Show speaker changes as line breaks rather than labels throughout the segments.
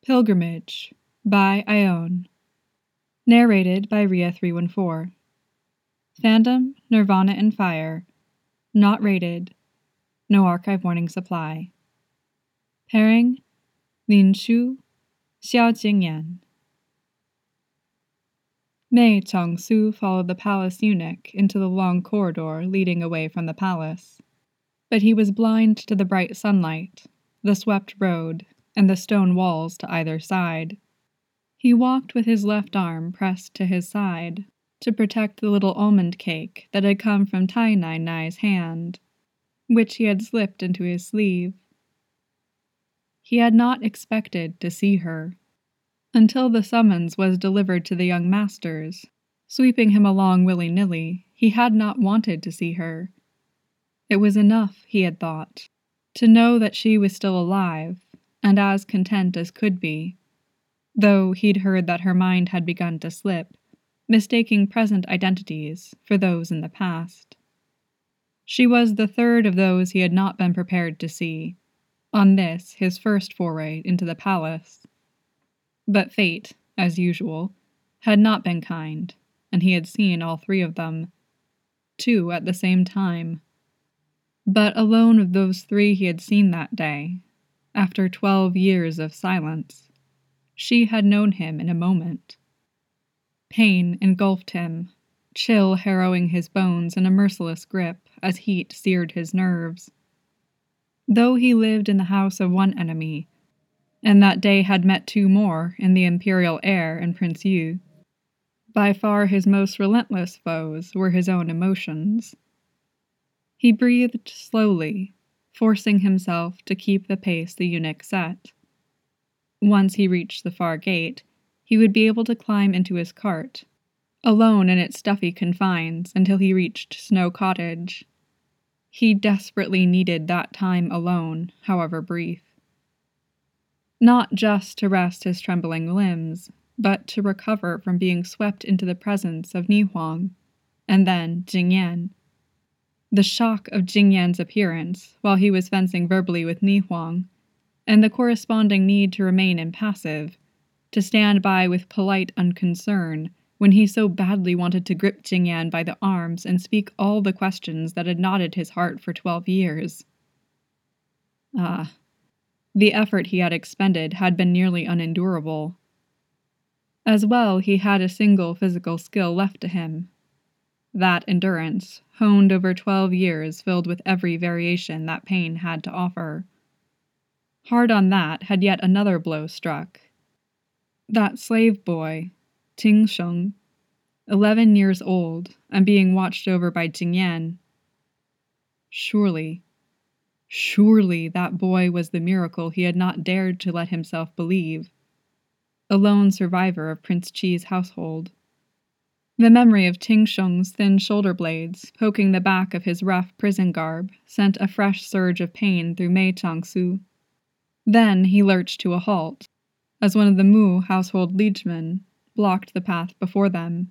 Pilgrimage by Ione. Narrated by Ria314. Fandom, Nirvana and Fire. Not rated. No archive warning supply. Pairing, Lin Shu, Xiao Jingyan. Mei Changsu followed the palace eunuch into the long corridor leading away from the palace. But he was blind to the bright sunlight, the swept road, and the stone walls to either side. He walked with his left arm pressed to his side to protect the little almond cake that had come from Tai Nai Nai's hand, which he had slipped into his sleeve. He had not expected to see her, until the summons was delivered to the young masters. Sweeping him along willy-nilly, he had not wanted to see her. It was enough, he had thought, to know that she was still alive, and as content as could be, though he'd heard that her mind had begun to slip, mistaking present identities for those in the past. She was the third of those he had not been prepared to see, on this his first foray into the palace. But fate, as usual, had not been kind, and he had seen all three of them, two at the same time. But alone of those three he had seen that day, after 12 years of silence, she had known him in a moment. Pain engulfed him, chill harrowing his bones in a merciless grip as heat seared his nerves. Though he lived in the house of one enemy, and that day had met two more in the imperial heir and Prince Yu, by far his most relentless foes were his own emotions. He breathed slowly, forcing himself to keep the pace the eunuch set. Once he reached the far gate, he would be able to climb into his cart, alone in its stuffy confines until he reached Snow Cottage. He desperately needed that time alone, however brief. Not just to rest his trembling limbs, but to recover from being swept into the presence of Nihuang, and then Jingyan. The shock of Jingyan's appearance while he was fencing verbally with Nihuang, and the corresponding need to remain impassive, to stand by with polite unconcern when he so badly wanted to grip Jingyan by the arms and speak all the questions that had knotted his heart for 12 years. The effort he had expended had been nearly unendurable. As well, he had a single physical skill left to him. That endurance, honed over 12 years filled with every variation that pain had to offer. Hard on that had yet another blow struck. That slave boy, Ting Sheng, 11 years old and being watched over by Jingyan. Surely that boy was the miracle he had not dared to let himself believe. A lone survivor of Prince Chi's household. The memory of Ting Sheng's thin shoulder blades poking the back of his rough prison garb sent a fresh surge of pain through Mei Changsu. Then he lurched to a halt, as one of the Mu household liegemen blocked the path before them.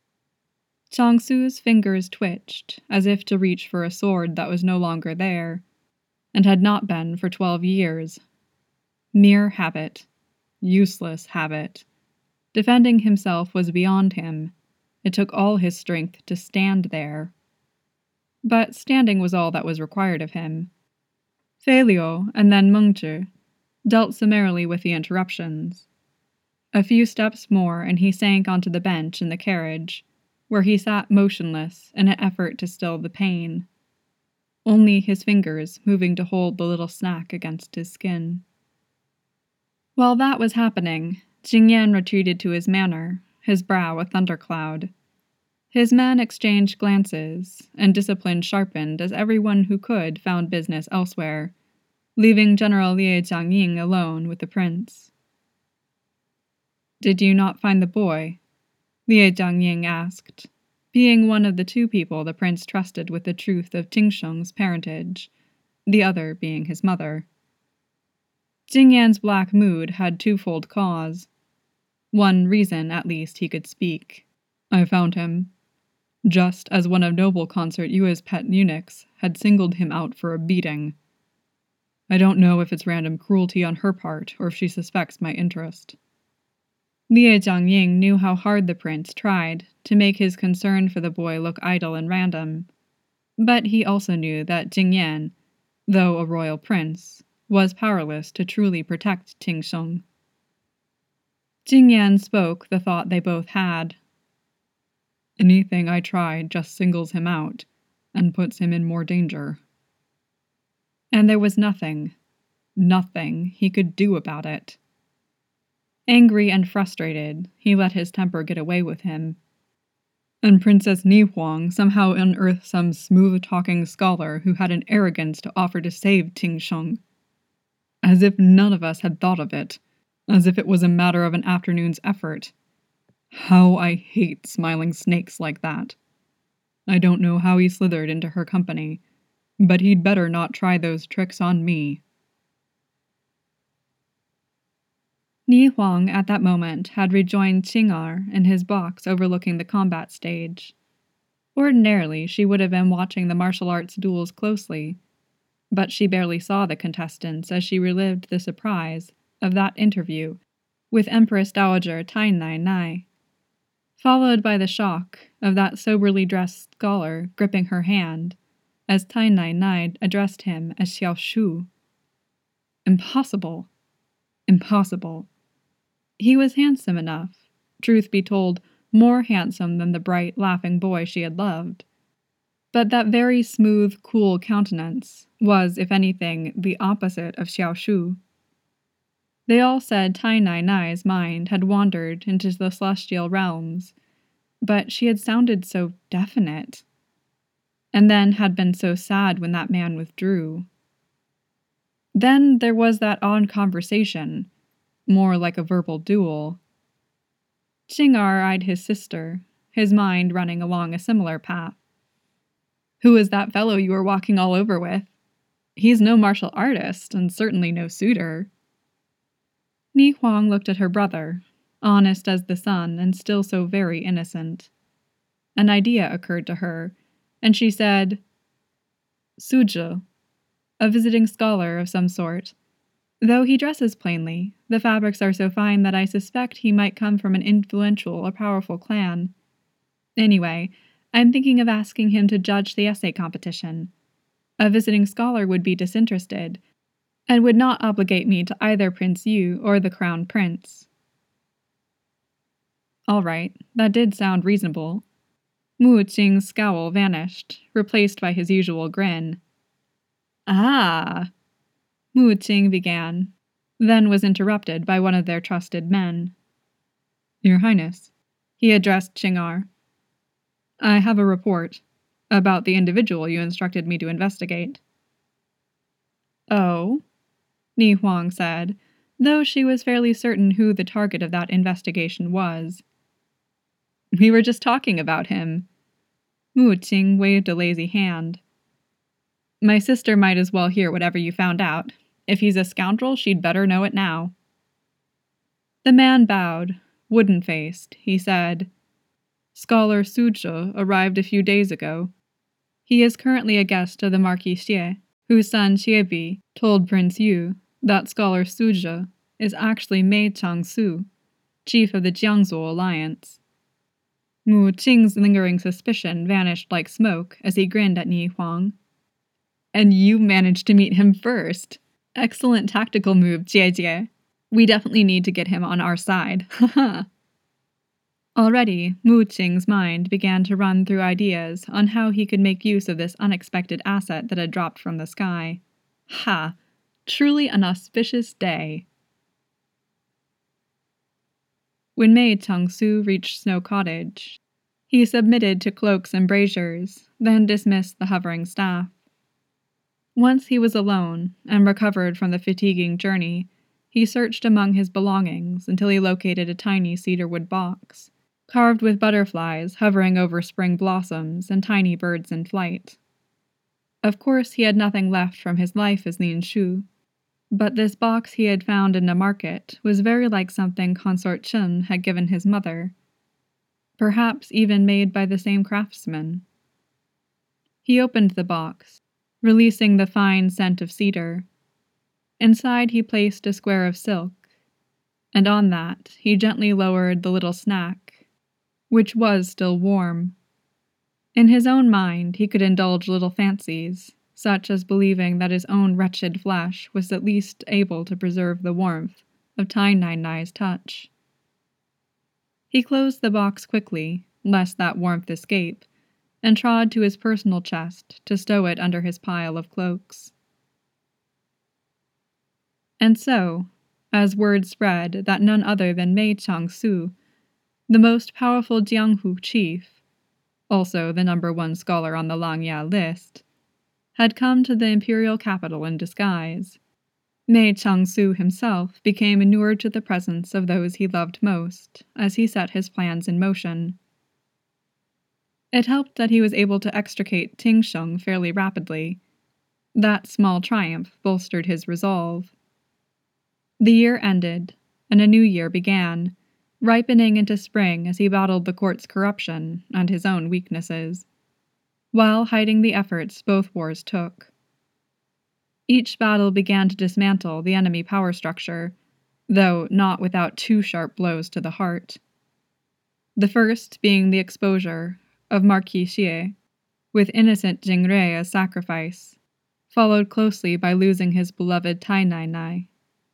Changsu's fingers twitched, as if to reach for a sword that was no longer there, and had not been for 12 years. Mere habit. Useless habit. Defending himself was beyond him. It took all his strength to stand there. But standing was all that was required of him. Fei Liu and then Meng Zhi dealt summarily with the interruptions. A few steps more and he sank onto the bench in the carriage, where he sat motionless in an effort to still the pain, only his fingers moving to hold the little snack against his skin. While that was happening, Jingyan retreated to his manor, his brow a thundercloud. His men exchanged glances, and discipline sharpened as everyone who could found business elsewhere, leaving General Lie Jiangying alone with the prince. "Did you not find the boy?" Lie Jiangying asked, being one of the two people the prince trusted with the truth of Ting Sheng's parentage, the other being his mother. Jingyan's black mood had twofold cause. One reason, at least, he could speak. "I found him. Just as one of noble consort Yue's pet eunuchs had singled him out for a beating." I don't know if it's random cruelty on her part or if she suspects my interest. Lie Jiangying knew how hard the prince tried to make his concern for the boy look idle and random, but he also knew that Jing Yan, though a royal prince, was powerless to truly protect Ting Sheng. Jing Yan spoke the thought they both had. Anything I try just singles him out and puts him in more danger. And there was nothing he could do about it. Angry and frustrated, he let his temper get away with him. And Princess Ni Huang somehow unearthed some smooth-talking scholar who had an arrogance to offer to save Ting Sheng. As if none of us had thought of it. As if it was a matter of an afternoon's effort. How I hate smiling snakes like that. I don't know how he slithered into her company, but he'd better not try those tricks on me. Ni Huang at that moment had rejoined Qing'er in his box overlooking the combat stage. Ordinarily, she would have been watching the martial arts duels closely, but she barely saw the contestants as she relived the surprise of that interview with Empress Dowager Tai Nai Nai, followed by the shock of that soberly dressed scholar gripping her hand as Tai Nai Nai addressed him as Xiao Shu. Impossible. Impossible. He was handsome enough, truth be told, more handsome than the bright, laughing boy she had loved. But that very smooth, cool countenance was, if anything, the opposite of Xiao Shu. They all said Tai Nai Nai's mind had wandered into the celestial realms, but she had sounded so definite, and then had been so sad when that man withdrew. Then there was that odd conversation, more like a verbal duel. Qing'er eyed his sister, his mind running along a similar path. Who is that fellow you were walking all over with? He's no martial artist, and certainly no suitor. Ni Huang looked at her brother, honest as the sun and still so very innocent. An idea occurred to her, and she said, Suzhi, a visiting scholar of some sort. Though he dresses plainly, the fabrics are so fine that I suspect he might come from an influential or powerful clan. Anyway, I'm thinking of asking him to judge the essay competition. A visiting scholar would be disinterested, and would not obligate me to either Prince Yu or the Crown Prince. All right, that did sound reasonable. Mu Qing's scowl vanished, replaced by his usual grin. Ah! Mu Qing began, then was interrupted by one of their trusted men. Your Highness, he addressed Qing'er. I have a report about the individual you instructed me to investigate. Oh? Ni Huang said, though she was fairly certain who the target of that investigation was. We were just talking about him. Mu Qing waved a lazy hand. My sister might as well hear whatever you found out. If he's a scoundrel, she'd better know it now. The man bowed, wooden-faced. He said, Scholar Suzhi arrived a few days ago. He is currently a guest of the Marquis Xie, whose son Xiebi told Prince Yu that Scholar Suzhi is actually Mei Changsu, chief of the Jiangsu Alliance. Mu Qing's lingering suspicion vanished like smoke as he grinned at Ni Huang. And you managed to meet him first. Excellent tactical move, Jie. We definitely need to get him on our side. Haha. Already, Mu Qing's mind began to run through ideas on how he could make use of this unexpected asset that had dropped from the sky. Ha! Truly an auspicious day. When Mei Changsu reached Snow Cottage, he submitted to cloaks and braziers, then dismissed the hovering staff. Once he was alone and recovered from the fatiguing journey, he searched among his belongings until he located a tiny cedarwood box, carved with butterflies hovering over spring blossoms and tiny birds in flight. Of course, he had nothing left from his life as Lin Shu, but this box he had found in the market was very like something Consort Chen had given his mother, perhaps even made by the same craftsman. He opened the box, releasing the fine scent of cedar. Inside he placed a square of silk, and on that he gently lowered the little snack, which was still warm. In his own mind he could indulge little fancies, such as believing that his own wretched flesh was at least able to preserve the warmth of Tai Nai Nai's touch. He closed the box quickly, lest that warmth escape, and trod to his personal chest to stow it under his pile of cloaks. And so, as word spread that none other than Mei Chang-su, the most powerful Jianghu chief, also the #1 scholar on the Langya list, had come to the imperial capital in disguise, Mei Chang-su himself became inured to the presence of those he loved most as he set his plans in motion. It helped that he was able to extricate Ting Sheng fairly rapidly. That small triumph bolstered his resolve. The year ended, and a new year began, ripening into spring as he battled the court's corruption and his own weaknesses, while hiding the efforts both wars took. Each battle began to dismantle the enemy power structure, though not without 2 sharp blows to the heart. The first being the exposure of Marquis Xie, with innocent Jingrei as sacrifice, followed closely by losing his beloved Tai Nai Nai.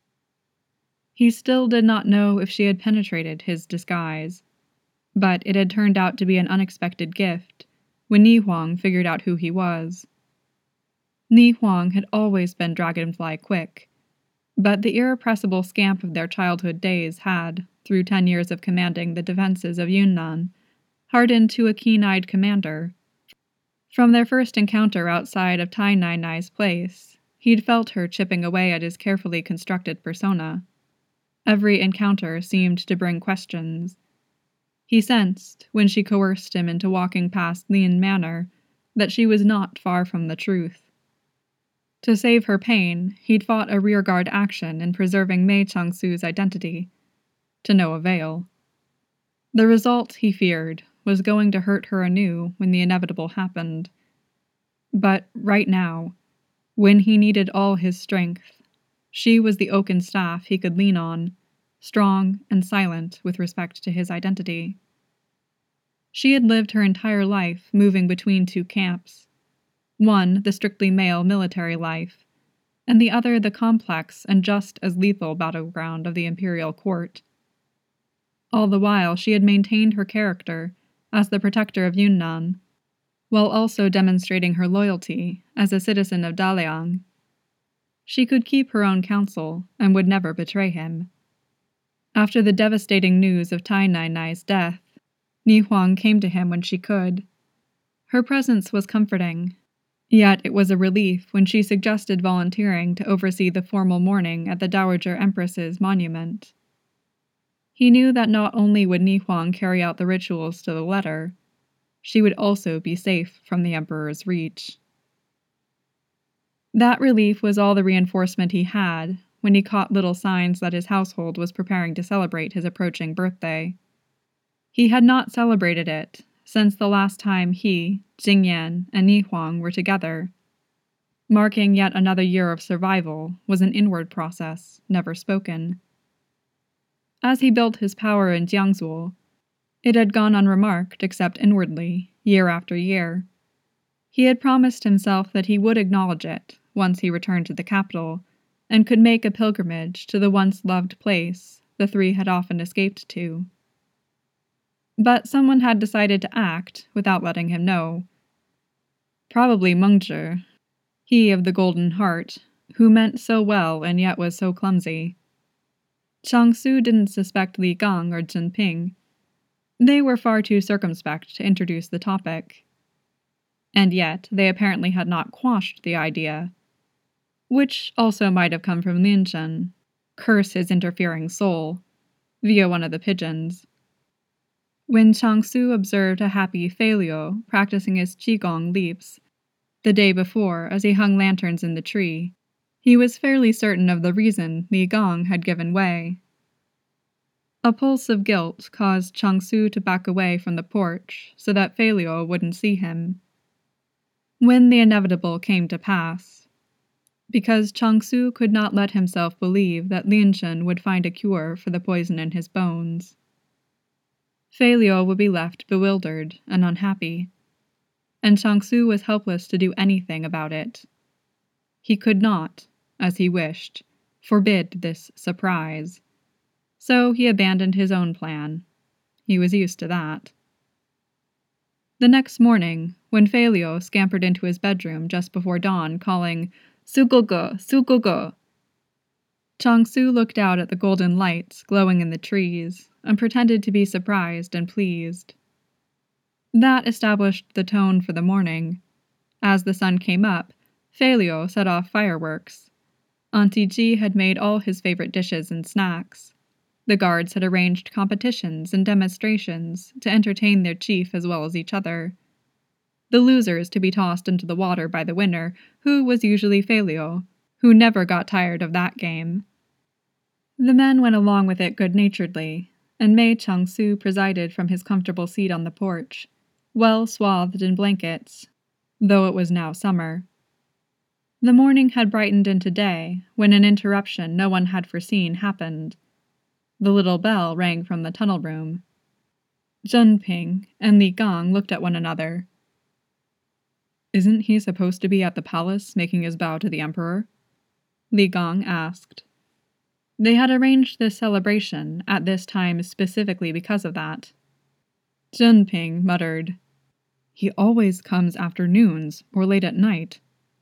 He still did not know if she had penetrated his disguise, but it had turned out to be an unexpected gift when Ni Huang figured out who he was. Ni Huang had always been dragonfly quick, but the irrepressible scamp of their childhood days had, through 10 years of commanding the defenses of Yunnan, hardened to a keen-eyed commander. From their first encounter outside of Tai Nai Nai's place, he'd felt her chipping away at his carefully constructed persona. Every encounter seemed to bring questions. He sensed, when she coerced him into walking past Lin Manor, that she was not far from the truth. To save her pain, he'd fought a rearguard action in preserving Mei Chang-su's identity. To no avail. The result, he feared, was going to hurt her anew when the inevitable happened. But right now, when he needed all his strength, she was the oaken staff he could lean on, strong and silent with respect to his identity. She had lived her entire life moving between 2 camps. One, the strictly male military life, and the other the complex and just as lethal battleground of the imperial court. All the while she had maintained her character as the protector of Yunnan, while also demonstrating her loyalty as a citizen of Daliang. She could keep her own counsel and would never betray him. After the devastating news of Tai Nai Nai's death, Ni Huang came to him when she could. Her presence was comforting, yet it was a relief when she suggested volunteering to oversee the formal mourning at the Dowager Empress's monument. He knew that not only would Ni Huang carry out the rituals to the letter, she would also be safe from the Emperor's reach. That relief was all the reinforcement he had when he caught little signs that his household was preparing to celebrate his approaching birthday. He had not celebrated it since the last time he, Jing Yan, and Ni Huang were together. Marking yet another year of survival was an inward process, never spoken. As he built his power in Jiangsu, it had gone unremarked except inwardly, year after year. He had promised himself that he would acknowledge it once he returned to the capital, and could make a pilgrimage to the once loved place the 3 had often escaped to. But someone had decided to act without letting him know. Probably Mengzhi, he of the Golden Heart, who meant so well and yet was so clumsy. Chang-su didn't suspect Li Gang or Zhen Ping. They were far too circumspect to introduce the topic. And yet they apparently had not quashed the idea, which also might have come from Lin Chen, curse his interfering soul, via one of the pigeons. When Chang-su observed a happy Fei Liu practicing his Qigong leaps the day before as he hung lanterns in the tree, he was fairly certain of the reason Li Gang had given way. A pulse of guilt caused Chang-su to back away from the porch so that Fei Liu wouldn't see him. When the inevitable came to pass, because Changsu could not let himself believe that Lianchen would find a cure for the poison in his bones. Fei Liu would be left bewildered and unhappy, and Changsu was helpless to do anything about it. He could not, as he wished, forbid this surprise, so he abandoned his own plan. He was used to that. The next morning, when Fei Liu scampered into his bedroom just before dawn, calling, "Sugogo, Sugogo," Changsu looked out at the golden lights glowing in the trees and pretended to be surprised and pleased. That established the tone for the morning. As the sun came up, Fei Liu set off fireworks. Auntie Ji had made all his favorite dishes and snacks. The guards had arranged competitions and demonstrations to entertain their chief as well as each other. The losers to be tossed into the water by the winner, who was usually Fei Liu, who never got tired of that game. The men went along with it good-naturedly, and Mei Changsu presided from his comfortable seat on the porch, well swathed in blankets, though it was now summer. The morning had brightened into day when an interruption no one had foreseen happened. The little bell rang from the tunnel room. Zheng Ping and Li Gang looked at one another. "Isn't he supposed to be at the palace making his bow to the emperor?" Li Gang asked. They had arranged this celebration at this time specifically because of that. Zheng Ping muttered, "He always comes afternoons or late at night."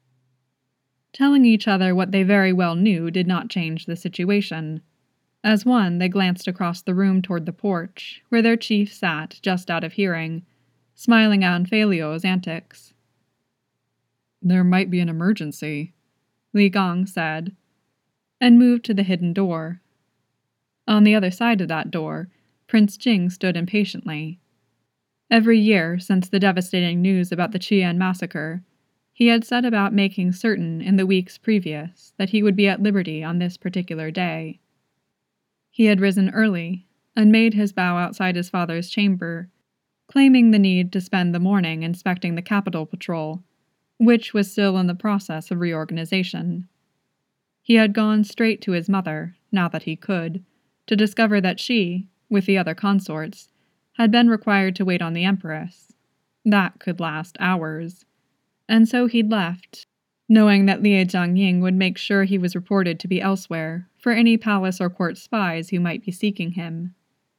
Telling each other what they very well knew did not change the situation. As one, they glanced across the room toward the porch, where their chief sat just out of hearing, smiling on Fei Liu's antics. "There might be an emergency," Li Gang said, and moved to the hidden door. On the other side of that door, Prince Jing stood impatiently. Every year since the devastating news about the Qian massacre, he had set about making certain in the weeks previous that he would be at liberty on this particular day. He had risen early and made his bow outside his father's chamber, claiming the need to spend the morning inspecting the capital patrol, which was still in the process of reorganization. He had gone straight to his mother, now that he could, to discover that she, with the other consorts, had been required to wait on the Empress. That could last hours. And so he'd left, knowing that Lie Jiangying would make sure he was reported to be elsewhere for any palace or court spies who might be seeking him.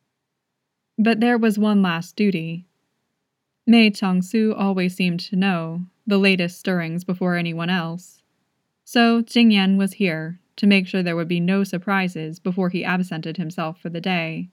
But there was one last duty. Mei Changsu always seemed to know the latest stirrings before anyone else, so Jingyan was here to make sure there would be no surprises before he absented himself for the day.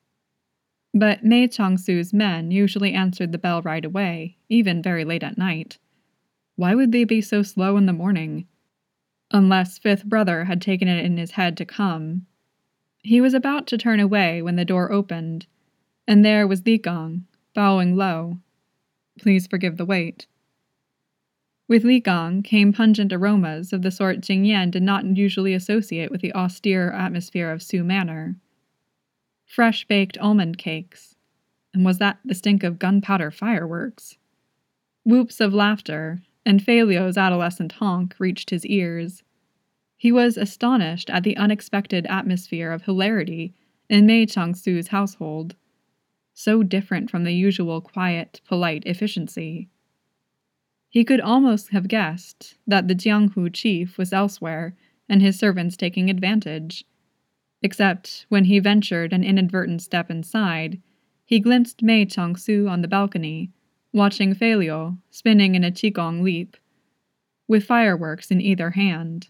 But Mei Changsu's men usually answered the bell right away, even very late at night. Why would they be so slow in the morning? Unless Fifth Brother had taken it in his head to come. He was about to turn away when the door opened, and there was Li Gang, bowing low. "Please forgive the wait." With Li Gang came pungent aromas of the sort Jingyan did not usually associate with the austere atmosphere of Su Manor. Fresh-baked almond cakes. And was that the stink of gunpowder fireworks? Whoops of laughter, and Fei Liu's adolescent honk reached his ears. He was astonished at the unexpected atmosphere of hilarity in Mei Changsu's household, so different from the usual quiet, polite efficiency. He could almost have guessed that the Jianghu chief was elsewhere and his servants taking advantage. Except when he ventured an inadvertent step inside, he glimpsed Mei Changsu on the balcony, watching Fei Liu spinning in a qigong leap, with fireworks in either hand.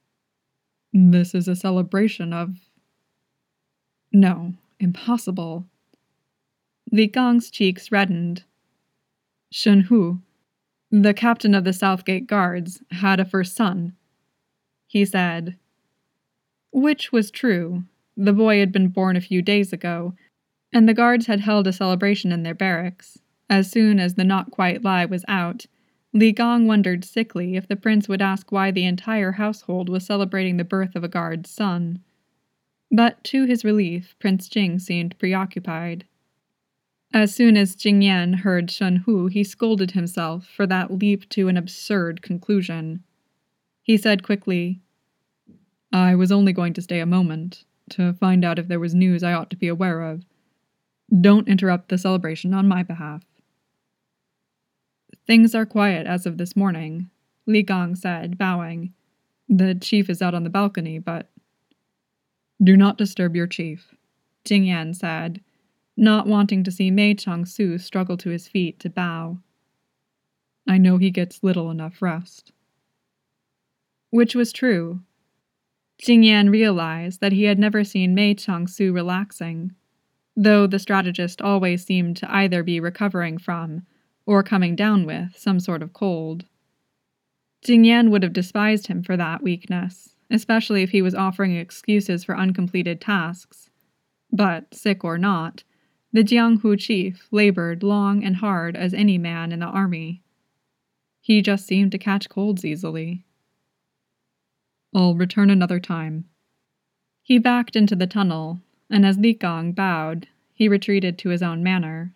"This is a celebration of—" No, impossible. Li Gang's cheeks reddened. Shen Hu, the captain of the Southgate Guards, had a first son, he said. Which was true. The boy had been born a few days ago, and the guards had held a celebration in their barracks. As soon as the not-quite-lie was out, Li Gang wondered sickly if the prince would ask why the entire household was celebrating the birth of a guard's son. But to his relief, Prince Jing seemed preoccupied. As soon as Jingyan heard Shen Hu, he scolded himself for that leap to an absurd conclusion. He said quickly, "I was only going to stay a moment, to find out if there was news I ought to be aware of. Don't interrupt the celebration on my behalf." "Things are quiet as of this morning," Li Gang said, bowing. "The chief is out on the balcony, but—" "Do not disturb your chief," Jing Yan said, not wanting to see Mei Chang-su struggle to his feet to bow. "I know he gets little enough rest." Which was true. Jing Yan realized that he had never seen Mei Chang-su relaxing, though the strategist always seemed to either be recovering from or coming down with some sort of cold. Jing Yan would have despised him for that weakness, especially if he was offering excuses for uncompleted tasks. But, sick or not, the Jianghu chief labored long and hard as any man in the army. He just seemed to catch colds easily. "I'll return another time." He backed into the tunnel, and as Li Gang bowed, he retreated to his own manor.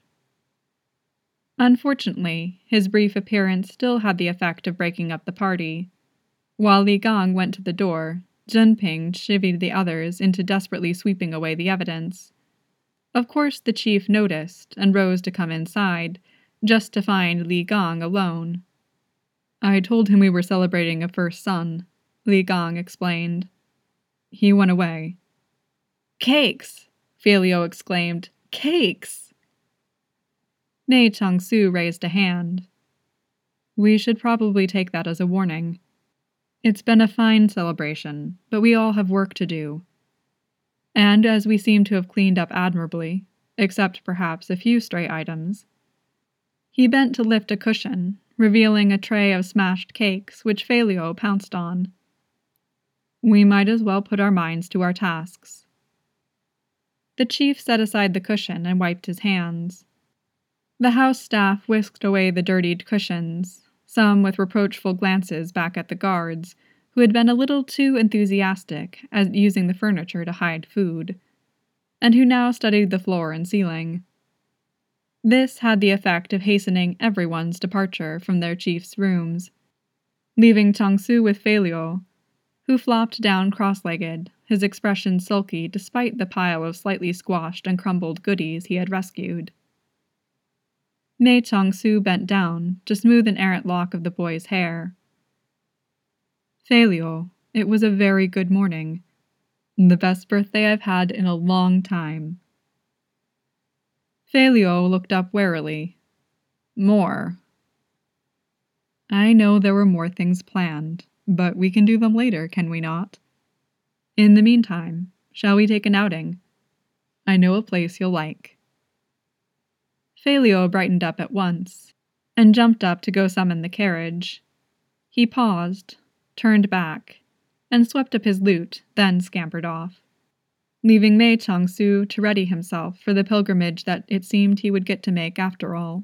Unfortunately, his brief appearance still had the effect of breaking up the party. While Li Gang went to the door, Zhenping chivied the others into desperately sweeping away the evidence. Of course the chief noticed and rose to come inside, just to find Li Gang alone. "I told him we were celebrating a first son," Li Gang explained. "He went away." "Cakes!" Fei-Liu exclaimed. "Cakes!" Mei Chang-su raised a hand. "We should probably take that as a warning. It's been a fine celebration, but we all have work to do. And as we seem to have cleaned up admirably, except perhaps a few stray items." He bent to lift a cushion, revealing a tray of smashed cakes which Fei-Liu pounced on. "We might as well put our minds to our tasks." The chief set aside the cushion and wiped his hands. The house staff whisked away the dirtied cushions, some with reproachful glances back at the guards, who had been a little too enthusiastic at using the furniture to hide food, and who now studied the floor and ceiling. This had the effect of hastening everyone's departure from their chief's rooms, leaving Chang-su with Fei-Liu, who flopped down cross-legged, his expression sulky despite the pile of slightly squashed and crumbled goodies he had rescued. Mei Chang-su bent down to smooth an errant lock of the boy's hair. "Fei-Liu, it was a very good morning. The best birthday I've had in a long time." Fei-Liu looked up warily. "More." "I know there were more things planned, but we can do them later, can we not? In the meantime, shall we take an outing? I know a place you'll like." Fei-Liu brightened up at once, and jumped up to go summon the carriage. He paused, turned back, and swept up his loot, then scampered off, leaving Mei Chang-su to ready himself for the pilgrimage that it seemed he would get to make after all.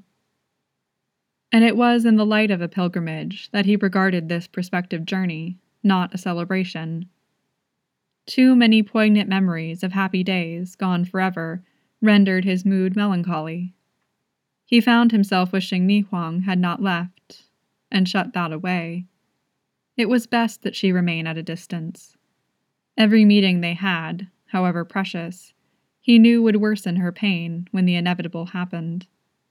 And it was in the light of a pilgrimage that he regarded this prospective journey, not a celebration. Too many poignant memories of happy days gone forever rendered his mood melancholy. He found himself wishing Mi Huang had not left, and shut that away. It was best that she remain at a distance. Every meeting they had, however precious, he knew would worsen her pain when the inevitable happened.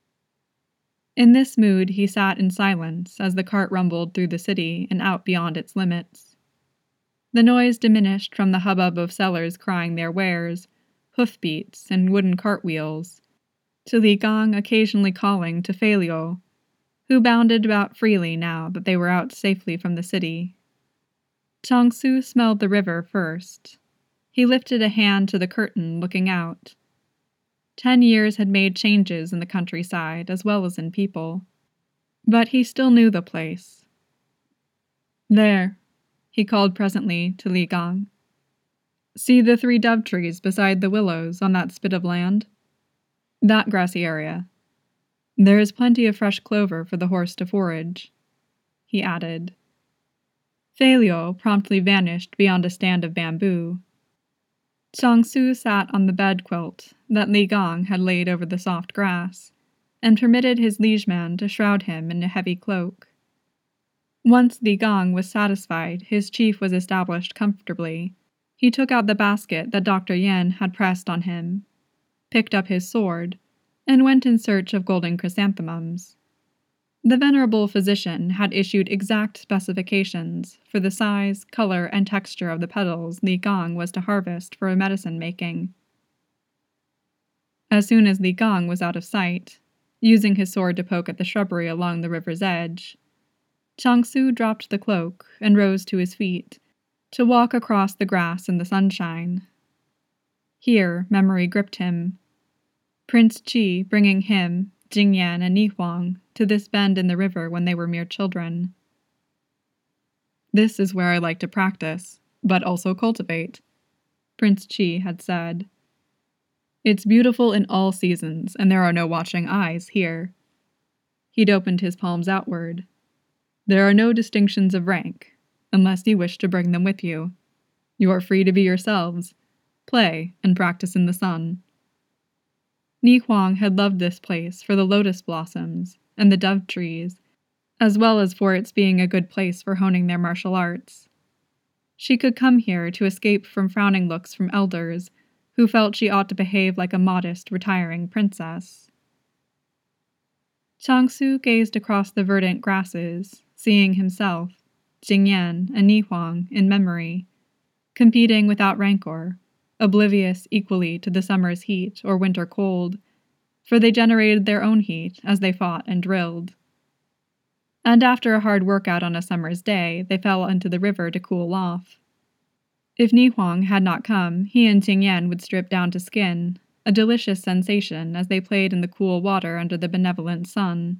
In this mood he sat in silence as the cart rumbled through the city and out beyond its limits. The noise diminished from the hubbub of sellers crying their wares, hoofbeats and wooden cartwheels, to Li Gang occasionally calling to Fei-Liu, who bounded about freely now that they were out safely from the city. Chang-su smelled the river first. He lifted a hand to the curtain, looking out. 10 years had made changes in the countryside as well as in people, but he still knew the place. "There," he called presently to Li Gang. "See the 3 dove trees beside the willows on that spit of land? That grassy area. There is plenty of fresh clover for the horse to forage," he added. Fei-Liu promptly vanished beyond a stand of bamboo. Chang-su sat on the bed quilt that Li Gang had laid over the soft grass, and permitted his liegeman to shroud him in a heavy cloak. Once Li Gang was satisfied his chief was established comfortably, he took out the basket that Dr. Yan had pressed on him, picked up his sword, and went in search of golden chrysanthemums. The venerable physician had issued exact specifications for the size, color, and texture of the petals Li Gang was to harvest for medicine making. As soon as Li Gang was out of sight, using his sword to poke at the shrubbery along the river's edge, Changsu dropped the cloak and rose to his feet to walk across the grass in the sunshine. Here, memory gripped him. Prince Qi bringing him, Jingyan, and Ni Huang to this bend in the river when they were mere children. "This is where I like to practice, but also cultivate," Prince Qi had said. "It's beautiful in all seasons, and there are no watching eyes here." He'd opened his palms outward. "There are no distinctions of rank, unless you wish to bring them with you. You are free to be yourselves, play, and practice in the sun." Ni Huang had loved this place for the lotus blossoms and the dove trees, as well as for its being a good place for honing their martial arts. She could come here to escape from frowning looks from elders who felt she ought to behave like a modest, retiring princess. Changsu gazed across the verdant grasses, seeing himself, Jingyan, and Ni Huang in memory, competing without rancor, oblivious equally to the summer's heat or winter cold, for they generated their own heat as they fought and drilled. And after a hard workout on a summer's day, they fell into the river to cool off. If Ni Huang had not come, he and Jingyan would strip down to skin, a delicious sensation as they played in the cool water under the benevolent sun.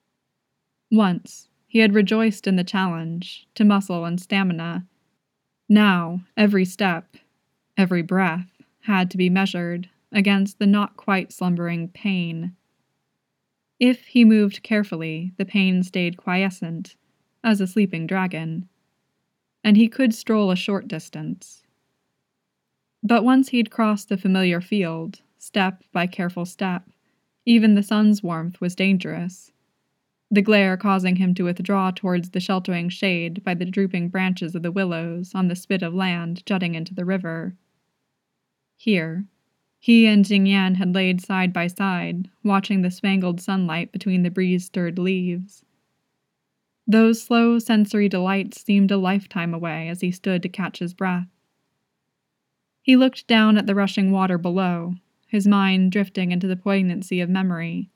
Once, he had rejoiced in the challenge, to muscle and stamina. Now, every step, every breath, had to be measured against the not quite slumbering pain. If he moved carefully, the pain stayed quiescent, as a sleeping dragon, and he could stroll a short distance. But once he'd crossed the familiar field, step by careful step, even the sun's warmth was dangerous, the glare causing him to withdraw towards the sheltering shade by the drooping branches of the willows on the spit of land jutting into the river. Here, he and Jingyan had laid side by side, watching the spangled sunlight between the breeze-stirred leaves. Those slow sensory delights seemed a lifetime away as he stood to catch his breath. He looked down at the rushing water below, his mind drifting into the poignancy of memory.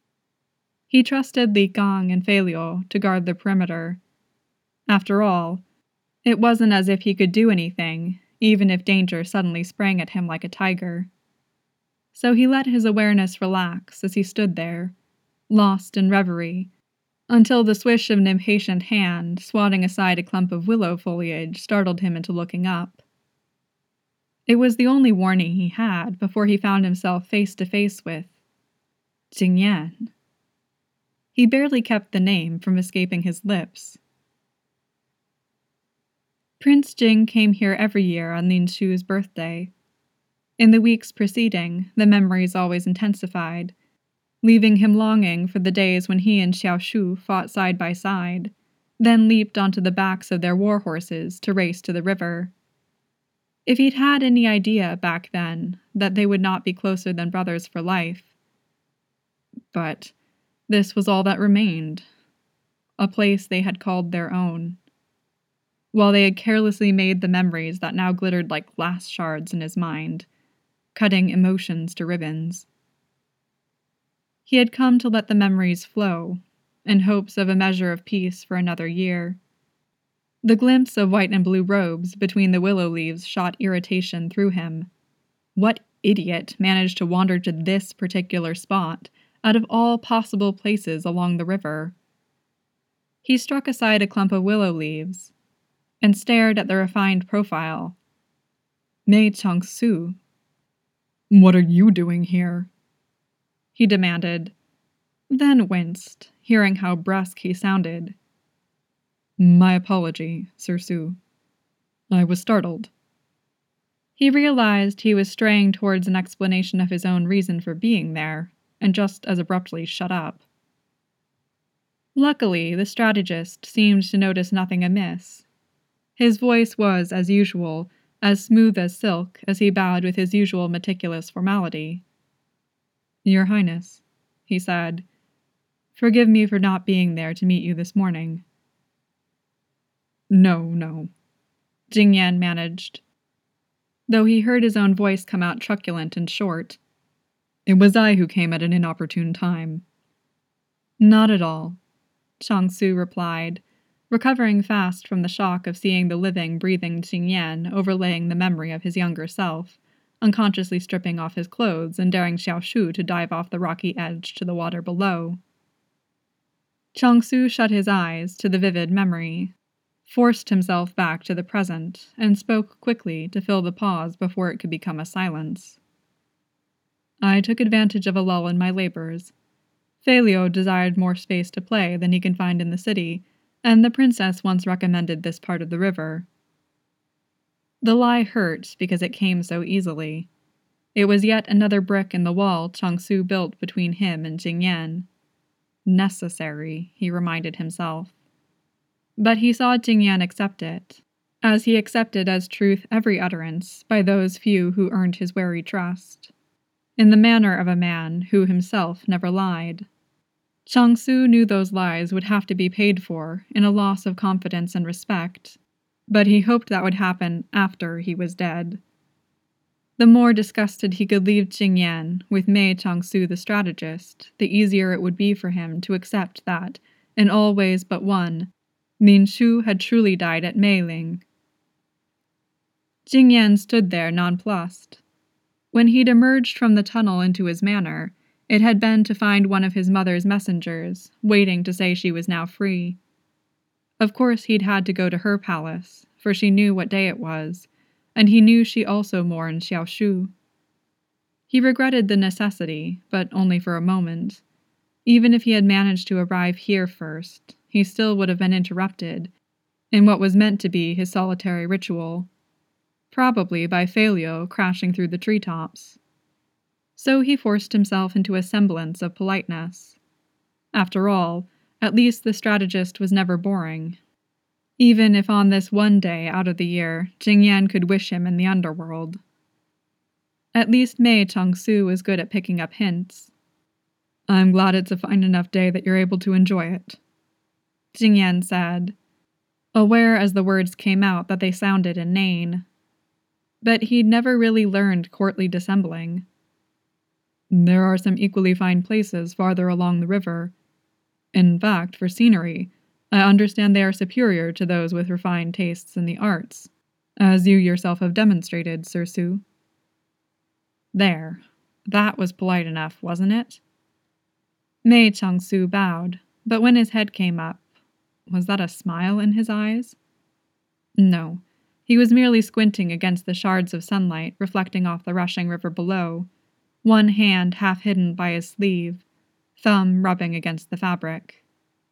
He trusted Li Gang and Fei Liu to guard the perimeter. After all, it wasn't as if he could do anything, even if danger suddenly sprang at him like a tiger. So he let his awareness relax as he stood there, lost in reverie, until the swish of an impatient hand swatting aside a clump of willow foliage startled him into looking up. It was the only warning he had before he found himself face to face with Jingyan. He barely kept the name from escaping his lips. Prince Jing came here every year on Lin Shu's birthday. In the weeks preceding, the memories always intensified, leaving him longing for the days when he and Xiao Shu fought side by side, then leaped onto the backs of their war horses to race to the river. If he'd had any idea back then that they would not be closer than brothers for life. But this was all that remained, a place they had called their own, while they had carelessly made the memories that now glittered like glass shards in his mind, cutting emotions to ribbons. He had come to let the memories flow, in hopes of a measure of peace for another year. The glimpse of white and blue robes between the willow leaves shot irritation through him. What idiot managed to wander to this particular spot, out of all possible places along the river? He struck aside a clump of willow leaves, and stared at the refined profile. Mei Changsu. "What are you doing here?" he demanded, then winced, hearing how brusque he sounded. "My apology, Sir Su. I was startled." He realized he was straying towards an explanation of his own reason for being there, and just as abruptly shut up. Luckily, the strategist seemed to notice nothing amiss. His voice was, as usual, as smooth as silk as he bowed with his usual meticulous formality. "Your Highness," he said, "forgive me for not being there to meet you this morning." No, Jing Yan managed, though he heard his own voice come out truculent and short. "It was I who came at an inopportune time." "Not at all," Chang Su replied, recovering fast from the shock of seeing the living, breathing Jing Yan overlaying the memory of his younger self, unconsciously stripping off his clothes and daring Xiao Shu to dive off the rocky edge to the water below. Chang Su shut his eyes to the vivid memory, forced himself back to the present, and spoke quickly to fill the pause before it could become a silence. "I took advantage of a lull in my labors. Félio desired more space to play than he can find in the city, and the princess once recommended this part of the river." The lie hurt because it came so easily. It was yet another brick in the wall Chang Su built between him and Jing Yan. Necessary, he reminded himself. But he saw Jing Yan accept it, as he accepted as truth every utterance by those few who earned his wary trust, in the manner of a man who himself never lied. Chang Su knew those lies would have to be paid for in a loss of confidence and respect, but he hoped that would happen after he was dead. The more disgusted he could leave Jing Yan with Mei Chang Su the strategist, the easier it would be for him to accept that, in all ways but one, Lin Shu had truly died at Meiling. Jing Yan stood there nonplussed. When he'd emerged from the tunnel into his manor, it had been to find one of his mother's messengers, waiting to say she was now free. Of course he'd had to go to her palace, for she knew what day it was, and he knew she also mourned Xiao Shu. He regretted the necessity, but only for a moment. Even if he had managed to arrive here first, he still would have been interrupted in what was meant to be his solitary ritual, probably by Félio crashing through the treetops. So he forced himself into a semblance of politeness. After all, at least the strategist was never boring, even if on this one day out of the year Jing Yan could wish him in the underworld. At least Mei Chang Su was good at picking up hints. "I'm glad it's a fine enough day that you're able to enjoy it," Jing Yan said, aware as the words came out that they sounded inane. But he'd never really learned courtly dissembling. "There are some equally fine places farther along the river. In fact, for scenery, I understand they are superior to those with refined tastes in the arts, as you yourself have demonstrated, Sir Su." There. That was polite enough, wasn't it? Mei Chang Su bowed, but when his head came up, was that a smile in his eyes? No, he was merely squinting against the shards of sunlight reflecting off the rushing river below, one hand half hidden by his sleeve, thumb rubbing against the fabric.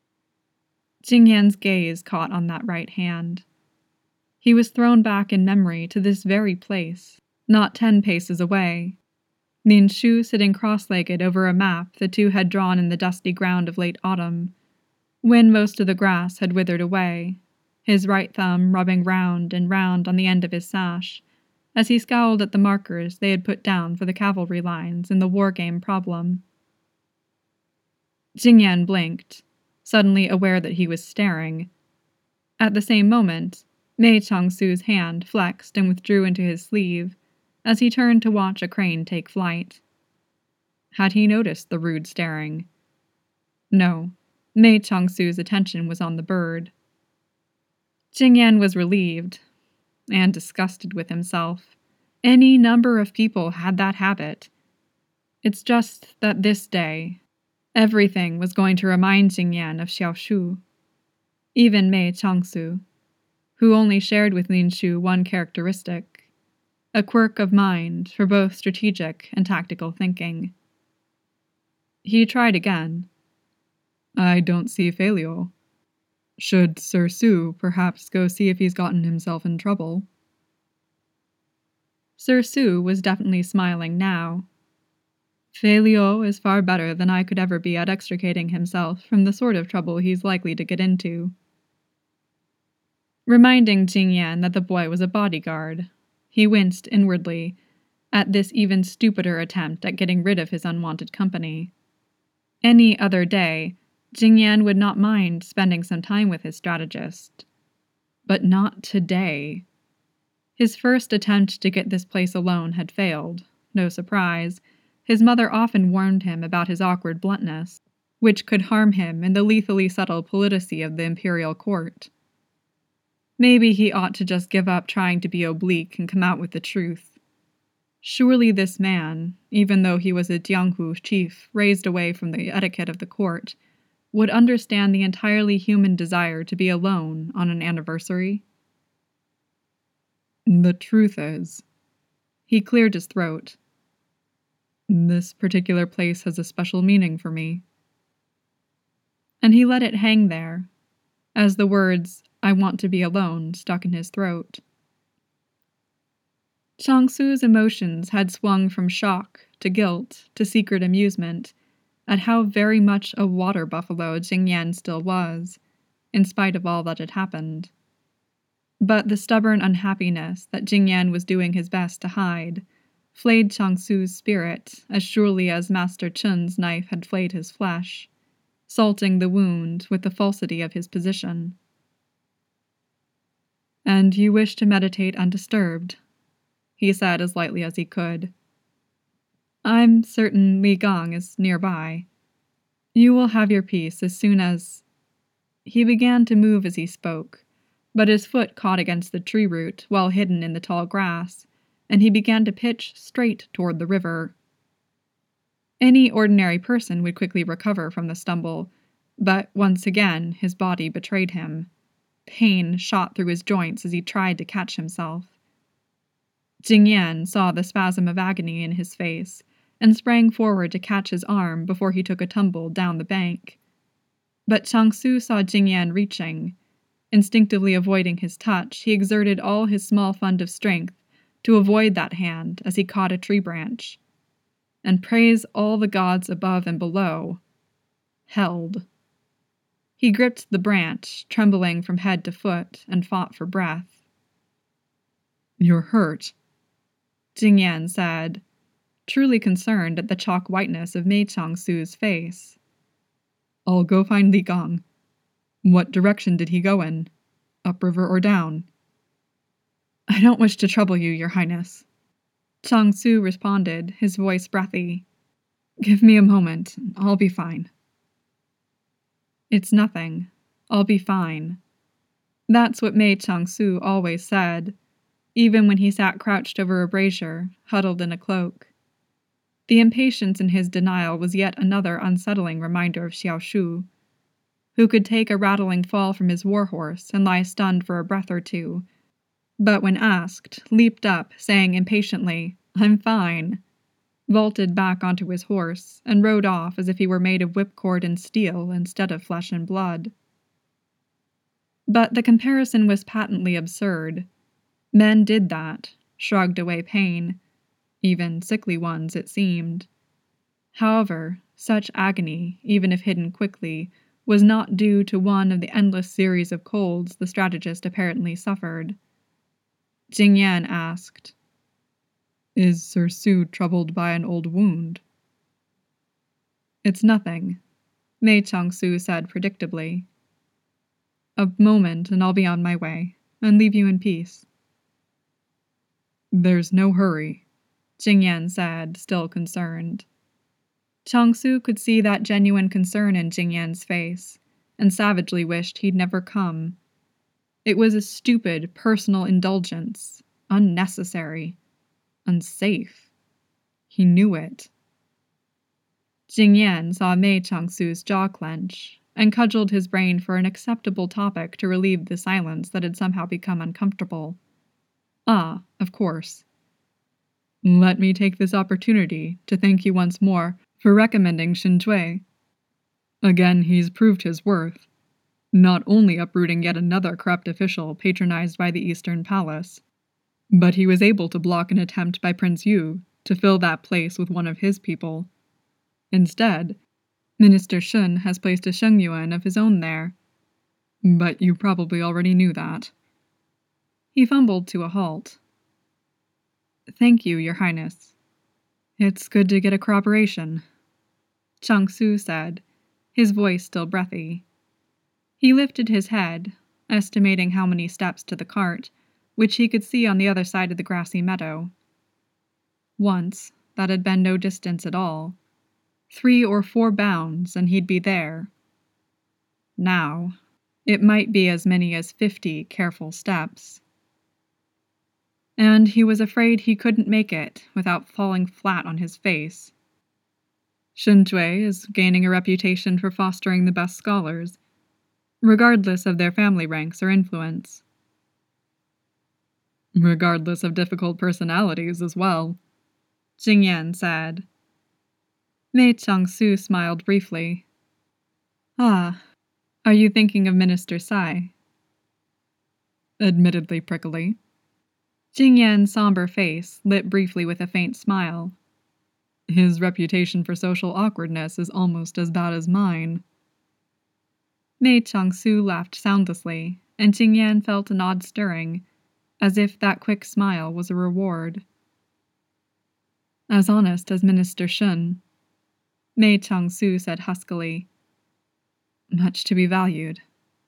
Jing Yan's gaze caught on that right hand. He was thrown back in memory to this very place, not 10 paces away. Lin Shu sitting cross-legged over a map the two had drawn in the dusty ground of late autumn, when most of the grass had withered away, his right thumb rubbing round and round on the end of his sash, as he scowled at the markers they had put down for the cavalry lines in the war game problem. Jing Yan blinked, suddenly aware that he was staring. At the same moment, Mei Chang Su's hand flexed and withdrew into his sleeve, as he turned to watch a crane take flight. Had he noticed the rude staring? No, Mei Chang Su's attention was on the bird. Jing Yan was relieved, and disgusted with himself. Any number of people had that habit. It's just that this day, everything was going to remind Jing Yan of Xiao Shu, even Mei Chang Su, who only shared with Lin Shu one characteristic, a quirk of mind for both strategic and tactical thinking. He tried again. "I don't see Félio. Should Sir Su perhaps go see if he's gotten himself in trouble?" Sir Su was definitely smiling now. Fei Liu is far better than I could ever be at extricating himself from the sort of trouble he's likely to get into. Reminding Jing Yan that the boy was a bodyguard, he winced inwardly at this even stupider attempt at getting rid of his unwanted company. Any other day, Jing Yan would not mind spending some time with his strategist. But not today. His first attempt to get this place alone had failed. No surprise. His mother often warned him about his awkward bluntness, which could harm him in the lethally subtle policy of the imperial court. Maybe he ought to just give up trying to be oblique and come out with the truth. Surely this man, even though he was a Jianghu chief raised away from the etiquette of the court, would understand the entirely human desire to be alone on an anniversary. The truth is, he cleared his throat. This particular place has a special meaning for me. And he let it hang there, as the words, "I want to be alone," stuck in his throat. Changsu's emotions had swung from shock to guilt to secret amusement at how very much a water buffalo Jing Yan still was, in spite of all that had happened. But the stubborn unhappiness that Jing Yan was doing his best to hide flayed Changsu's spirit as surely as Master Chun's knife had flayed his flesh, salting the wound with the falsity of his position. "And you wish to meditate undisturbed," he said as lightly as he could. "I'm certain Li Gang is nearby. You will have your peace as soon as—" He began to move as he spoke, but his foot caught against the tree root well hidden in the tall grass, and he began to pitch straight toward the river. Any ordinary person would quickly recover from the stumble, but once again his body betrayed him. Pain shot through his joints as he tried to catch himself. Jing Yan saw the spasm of agony in his face and sprang forward to catch his arm before he took a tumble down the bank. But Changsu saw Jing Yan reaching. Instinctively avoiding his touch, he exerted all his small fund of strength to avoid that hand as he caught a tree branch. And praise all the gods above and below, held. He gripped the branch, trembling from head to foot, and fought for breath. "You're hurt," Jing Yan said, truly concerned at the chalk whiteness of Mei Changsu's face. "I'll go find Li Gang. What direction did he go in? Upriver or down?" "I don't wish to trouble you, Your Highness," Changsu responded, his voice breathy. "Give me a moment, I'll be fine." It's nothing. I'll be fine. That's what Mei Changsu always said, even when he sat crouched over a brazier, huddled in a cloak. The impatience in his denial was yet another unsettling reminder of Xiao Shu, who could take a rattling fall from his warhorse and lie stunned for a breath or two, but when asked, leaped up, saying impatiently, "I'm fine," vaulted back onto his horse, and rode off as if he were made of whipcord and steel instead of flesh and blood. But the comparison was patently absurd. Men did that, shrugged away pain, even sickly ones, it seemed. However, such agony, even if hidden quickly, was not due to one of the endless series of colds the strategist apparently suffered. Jing Yan asked, "Is Sir Su troubled by an old wound?" "It's nothing," Mei Changsu said predictably. "A moment and I'll be on my way, and leave you in peace." "There's no hurry," Jing Yan said, still concerned. Changsu could see that genuine concern in Jing Yan's face, and savagely wished he'd never come. It was a stupid, personal indulgence, unnecessary, unsafe. He knew it. Jing Yan saw Mei Changsu's jaw clench, and cudgeled his brain for an acceptable topic to relieve the silence that had somehow become uncomfortable. Ah, of course. "Let me take this opportunity to thank you once more for recommending Shen Jue. Again, he's proved his worth, not only uprooting yet another corrupt official patronized by the Eastern Palace, but he was able to block an attempt by Prince Yu to fill that place with one of his people, Instead, Minister Shun has placed a Shengyuan of his own there. But you probably already knew that. He fumbled to a halt. Thank you, Your Highness. It's good to get a corroboration, Chang-Su said, his voice still breathy. He lifted his head, estimating how many steps to the cart, which he could see on the other side of the grassy meadow. Once, that had been no distance at all. 3 or 4 bounds, and he'd be there. Now, it might be as many as 50 careful steps. And he was afraid he couldn't make it without falling flat on his face. Shinjue is gaining a reputation for fostering the best scholars, regardless of their family ranks or influence. Regardless of difficult personalities as well, Jing Yan said. Mei Chang-Su smiled briefly. Ah, are you thinking of Minister Sai? Admittedly prickly. Jing Yan's somber face lit briefly with a faint smile. His reputation for social awkwardness is almost as bad as mine. Mei Chang-Su laughed soundlessly, and Jing Yan felt an odd stirring, as if that quick smile was a reward. As honest as Minister Shun, Mei Chang-Su said huskily. Much to be valued.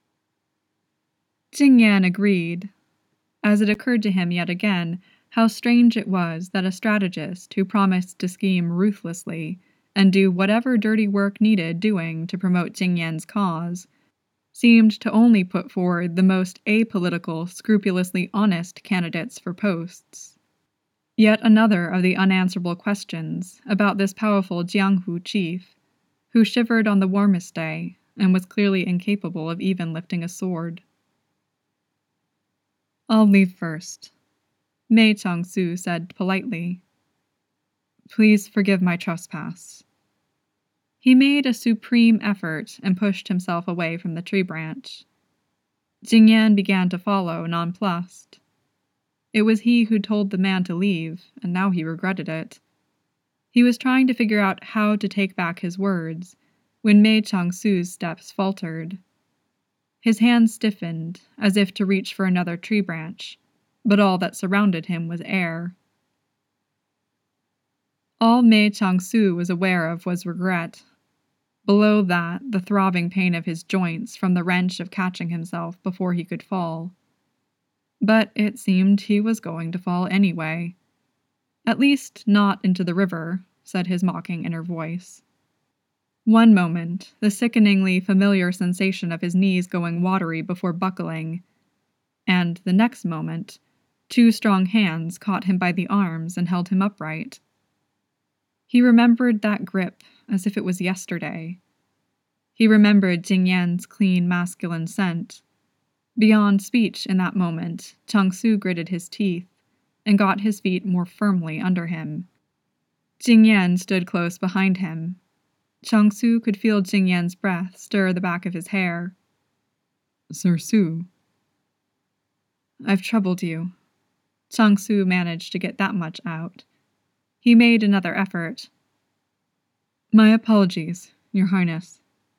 Jing Yan agreed, as it occurred to him yet again how strange it was that a strategist who promised to scheme ruthlessly and do whatever dirty work needed doing to promote Jing Yan's cause seemed to only put forward the most apolitical, scrupulously honest candidates for posts. Yet another of the unanswerable questions about this powerful Jianghu chief, who shivered on the warmest day and was clearly incapable of even lifting a sword. I'll leave first, Mei Chang-Su said politely. Please forgive my trespass. He made a supreme effort and pushed himself away from the tree branch. Jing Yan began to follow, nonplussed. It was he who told the man to leave, and now he regretted it. He was trying to figure out how to take back his words, when Mei Chang-Su's steps faltered. His hands stiffened, as if to reach for another tree branch, but all that surrounded him was air. All Mei Chang-Su was aware of was regret. Below that, the throbbing pain of his joints from the wrench of catching himself before he could fall. But it seemed he was going to fall anyway. At least not into the river, said his mocking inner voice. One moment, the sickeningly familiar sensation of his knees going watery before buckling, and the next moment, 2 strong hands caught him by the arms and held him upright. He remembered that grip as if it was yesterday. He remembered Jing Yan's clean masculine scent. Beyond speech in that moment, Chang-Su gritted his teeth and got his feet more firmly under him. Jing Yan stood close behind him. Chang-Su could feel Jing Yan's breath stir the back of his hair. Sir Su. I've troubled you. Chang-Su managed to get that much out. He made another effort. My apologies, Your Highness.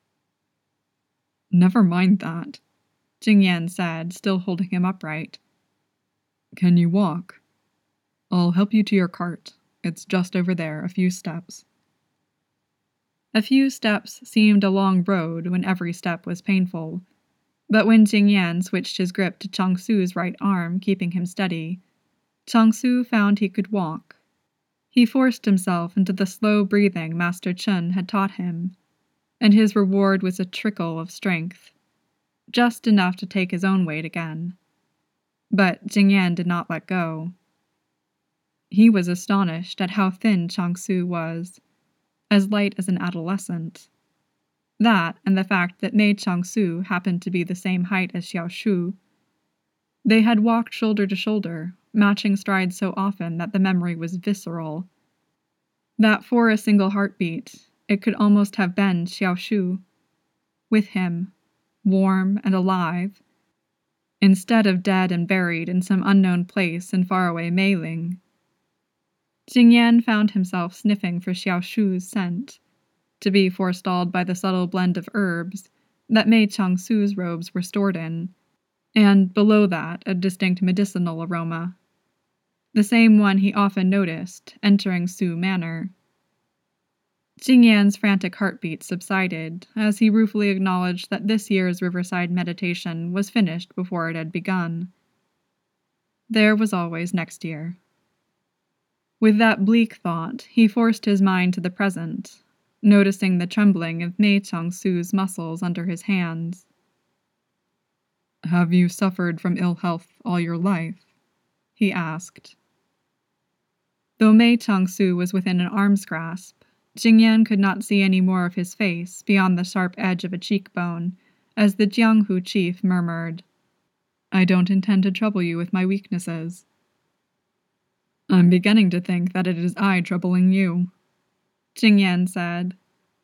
Never mind that, Jing Yan said, still holding him upright. Can you walk? I'll help you to your cart. It's just over there, a few steps. A few steps seemed a long road when every step was painful, but when Jing Yan switched his grip to Chang-Su's right arm, keeping him steady, Chang-Su found he could walk. He forced himself into the slow breathing Master Chun had taught him, and his reward was a trickle of strength, just enough to take his own weight again. But Jing Yan did not let go. He was astonished at how thin Chang-Su was, as light as an adolescent. That, and the fact that Mei Chang-Su happened to be the same height as Xiao Shu. They had walked shoulder to shoulder, matching strides so often that the memory was visceral. That for a single heartbeat, it could almost have been Xiao Shu, with him, warm and alive, instead of dead and buried in some unknown place in faraway Meiling. Jing Yan found himself sniffing for Xiao Shu's scent, to be forestalled by the subtle blend of herbs that Mei Changsu's robes were stored in, and below that a distinct medicinal aroma. The same one he often noticed entering Su Manor. Jing Yan's frantic heartbeat subsided as he ruefully acknowledged that this year's riverside meditation was finished before it had begun. There was always next year. With that bleak thought, he forced his mind to the present, noticing the trembling of Mei Changsu's muscles under his hands. "Have you suffered from ill health all your life?" he asked. Though Mei Changsu was within an arm's grasp, Jing Yan could not see any more of his face beyond the sharp edge of a cheekbone as the Jianghu chief murmured, "I don't intend to trouble you with my weaknesses." "I'm beginning to think that it is I troubling you," Jing Yan said.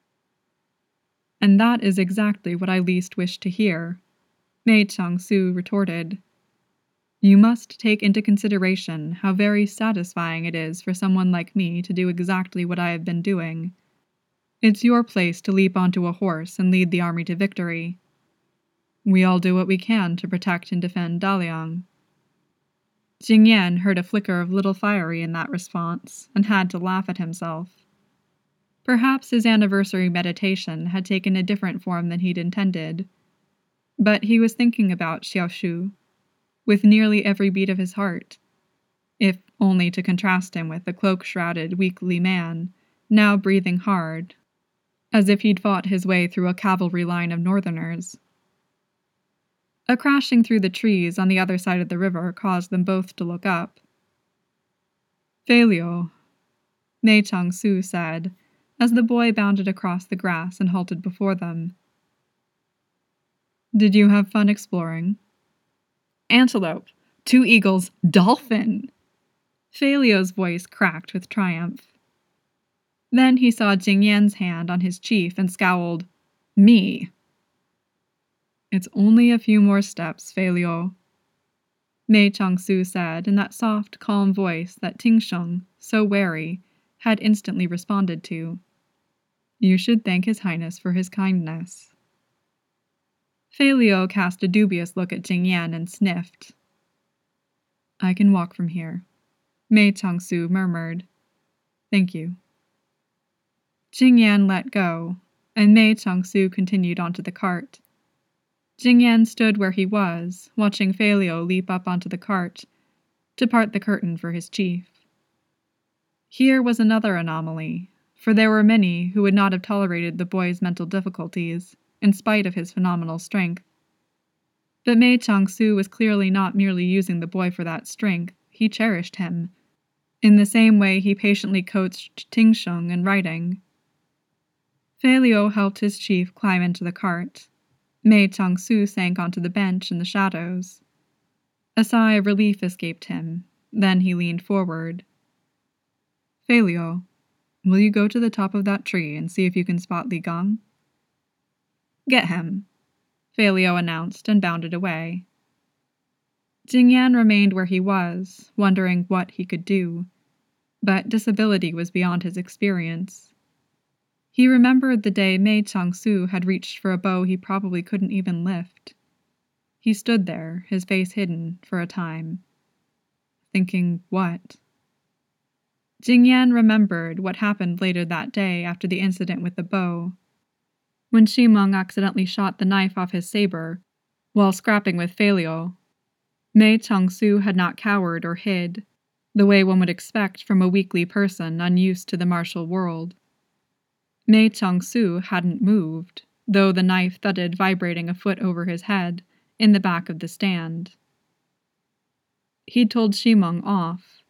"And that is exactly what I least wish to hear," Mei Changsu retorted. "You must take into consideration how very satisfying it is for someone like me to do exactly what I have been doing. It's your place to leap onto a horse and lead the army to victory. We all do what we can to protect and defend Daliang." Jing Yan heard a flicker of little fiery in that response and had to laugh at himself. Perhaps his anniversary meditation had taken a different form than he'd intended, but he was thinking about Xiaoshu with nearly every beat of his heart, if only to contrast him with the cloak-shrouded, weakly man, now breathing hard, as if he'd fought his way through a cavalry line of northerners. A crashing through the trees on the other side of the river caused them both to look up. "Failio," Mei Changsu said, as the boy bounded across the grass and halted before them. "Did you have fun exploring?" "Antelope, 2 eagles, dolphin!" Failio's voice cracked with triumph. Then he saw Jing Yan's hand on his chief and scowled, "Me." "It's only a few more steps, Failio," Mei Changsu said in that soft, calm voice that Ting Sheng, so wary, had instantly responded to. "You should thank His Highness for his kindness." Failio cast a dubious look at Jing Yan and sniffed. "I can walk from here," Mei Changsu murmured. "Thank you." Jing Yan let go, and Mei Changsu continued onto the cart. Jing Yan stood where he was, watching Failio leap up onto the cart, to part the curtain for his chief. Here was another anomaly, for there were many who would not have tolerated the boy's mental difficulties, in spite of his phenomenal strength. But Mei Changsu was clearly not merely using the boy for that strength, he cherished him, in the same way he patiently coached Ting Sheng in riding. Failio helped his chief climb into the cart. Mei Changsu sank onto the bench in the shadows. A sigh of relief escaped him, then he leaned forward. "Failio, will you go to the top of that tree and see if you can spot Li Gang?" "Get him," Failio announced and bounded away. Jing Yan remained where he was, wondering what he could do, but disability was beyond his experience. He remembered the day Mei Changsu had reached for a bow he probably couldn't even lift. He stood there, his face hidden, for a time. Thinking what? Jing Yan remembered what happened later that day after the incident with the bow. When Shimeng accidentally shot the knife off his saber, while scrapping with Failio, Mei Changsu had not cowered or hid, the way one would expect from a weakly person unused to the martial world. Mei Changsu hadn't moved, though the knife thudded vibrating a foot over his head, in the back of the stand. He'd told Shimeng off.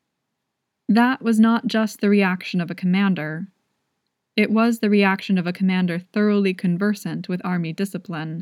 That was not just the reaction of a commander. It was the reaction of a commander thoroughly conversant with army discipline.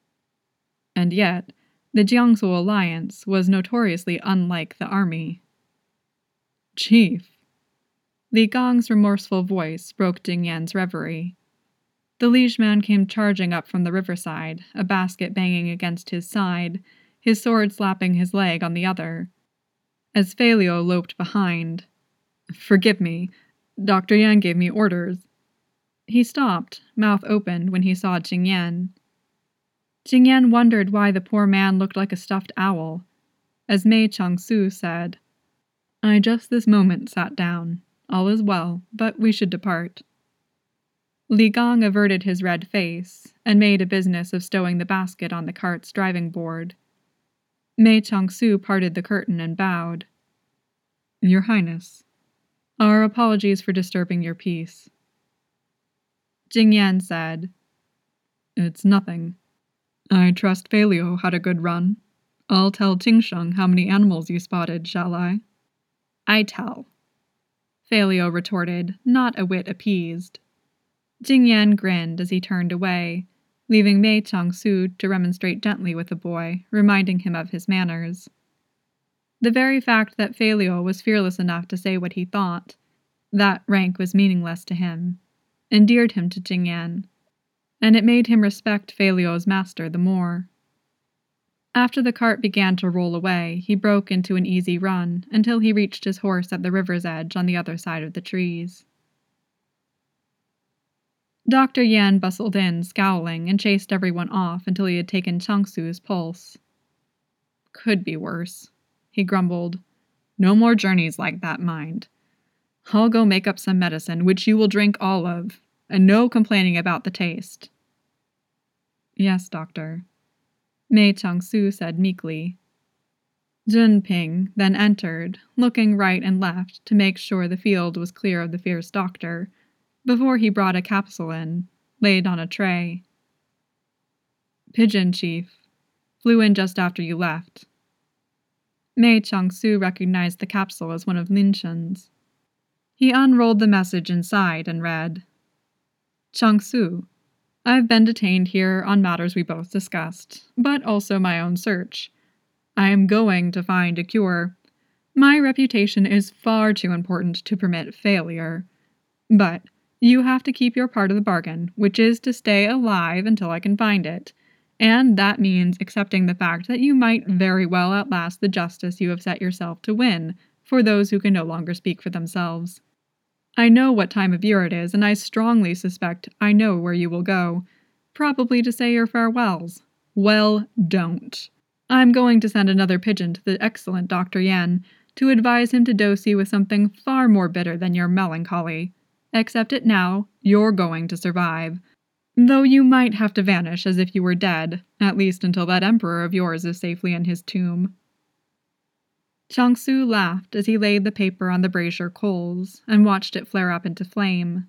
And yet, the Jiangsu alliance was notoriously unlike the army. "Chief," Li Gang's remorseful voice broke Jing Yan's reverie. The liegeman came charging up from the riverside, a basket banging against his side, his sword slapping his leg on the other. As Failio loped behind, "Forgive me, Dr. Yan gave me orders." He stopped, mouth opened, when he saw Jingyan. Jingyan wondered why the poor man looked like a stuffed owl. As Mei Changsu said, "I just this moment sat down. All is well, but we should depart." Li Gang averted his red face, and made a business of stowing the basket on the cart's driving board. Mei Changsu parted the curtain and bowed. "Your Highness, our apologies for disturbing your peace." Jingyan said, "It's nothing. I trust Falio had a good run. I'll tell Qingsheng how many animals you spotted, shall I?" "I tell," Falio retorted, not a whit appeased. Jingyan grinned as he turned away, leaving Mei Changsu to remonstrate gently with the boy, reminding him of his manners. The very fact that Falio was fearless enough to say what he thought, that rank was meaningless to him, endeared him to Jingyan, and it made him respect Falio's master the more. After the cart began to roll away, he broke into an easy run until he reached his horse at the river's edge on the other side of the trees. Dr. Yan bustled in, scowling, and chased everyone off until he had taken Changsu's pulse. "Could be worse," he grumbled. "No more journeys like that, mind. I'll go make up some medicine, which you will drink all of, and no complaining about the taste." "Yes, doctor," Mei Changsu said meekly. Jun Ping then entered, looking right and left to make sure the field was clear of the fierce doctor, before he brought a capsule in, laid on a tray. "Pigeon, Chief. Flew in just after you left." Mei Changsu recognized the capsule as one of Lin Shen's. He unrolled the message inside and read, "Changsu, I've been detained here on matters we both discussed, but also my own search. I am going to find a cure. My reputation is far too important to permit failure. But you have to keep your part of the bargain, which is to stay alive until I can find it. And that means accepting the fact that you might very well outlast the justice you have set yourself to win for those who can no longer speak for themselves. I know what time of year it is, and I strongly suspect I know where you will go. Probably to say your farewells. Well, don't. I'm going to send another pigeon to the excellent Dr. Yan to advise him to dose you with something far more bitter than your melancholy. Accept it now, you're going to survive. Though you might have to vanish as if you were dead, at least until that emperor of yours is safely in his tomb." Changsu laughed as he laid the paper on the brazier coals and watched it flare up into flame.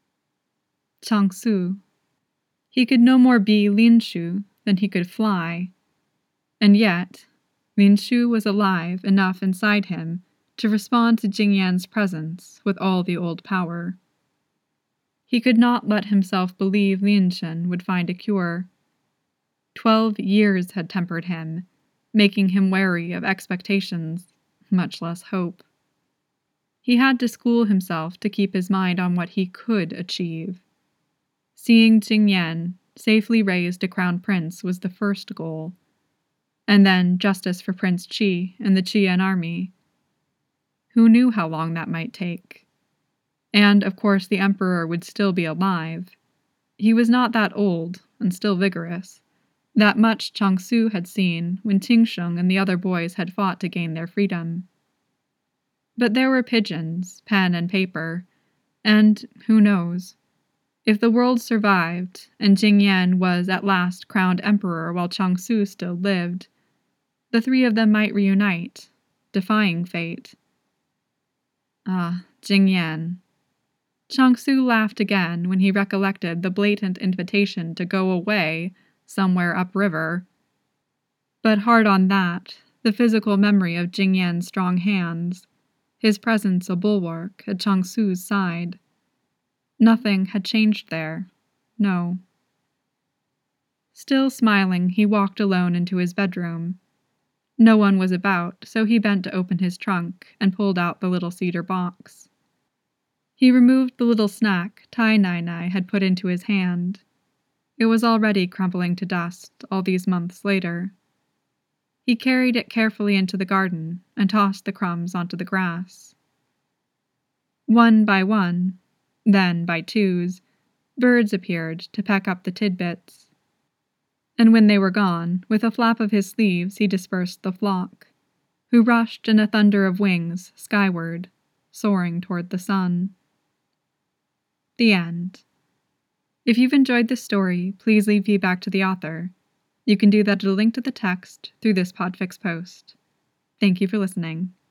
Changsu. He could no more be Lin Shu than he could fly. And yet, Lin Shu was alive enough inside him to respond to Jingyan's presence with all the old power. He could not let himself believe Lin Shen would find a cure. 12 years had tempered him, making him wary of expectations, much less hope. He had to school himself to keep his mind on what he could achieve. Seeing Jingyan safely raised to crown prince was the first goal, and then justice for Prince Qi and the Qian army. Who knew how long that might take? And, of course, the emperor would still be alive. He was not that old, and still vigorous. That much Changsu had seen when Qingsheng and the other boys had fought to gain their freedom. But there were pigeons, pen and paper, and who knows? If the world survived, and Jingyan was at last crowned emperor while Changsu still lived, the three of them might reunite, defying fate. Ah, Jingyan. Changsu laughed again when he recollected the blatant invitation to go away somewhere upriver. But hard on that, the physical memory of Jingyan's strong hands, his presence a bulwark at Changsu's side. Nothing had changed there, no. Still smiling, he walked alone into his bedroom. No one was about, so he bent to open his trunk and pulled out the little cedar box. He removed the little snack Tai Nai Nai had put into his hand. It was already crumbling to dust all these months later. He carried it carefully into the garden and tossed the crumbs onto the grass. One by one, then by twos, Birds appeared to peck up the tidbits. And when they were gone, with a flap of his sleeves he dispersed the flock, who rushed in a thunder of wings skyward, soaring toward the sun. The end. If you've enjoyed this story, please leave feedback to the author. You can do that at a link to the text through this Podfix post. Thank you for listening.